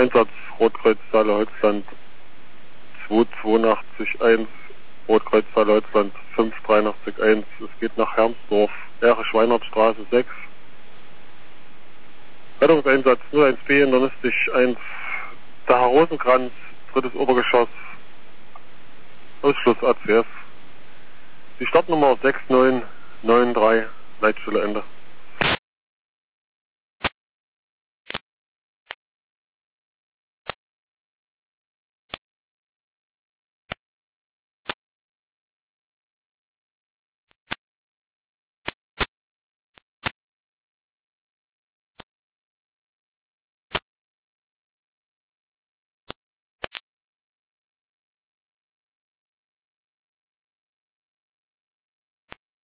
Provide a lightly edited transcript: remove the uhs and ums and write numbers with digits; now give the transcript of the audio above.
Einsatz Rotkreuz Saale-Holzland 2881, Rotkreuz Saale-Holzland 5881. Es geht nach Hermsdorf, Erich-Weinert-Straße 6. Rettungseinsatz 01B, Internistisch 1, Taha Rosenkranz, 3. Obergeschoss, Ausschluss ACS. Die Startnummer 6993, Leitstelle Ende.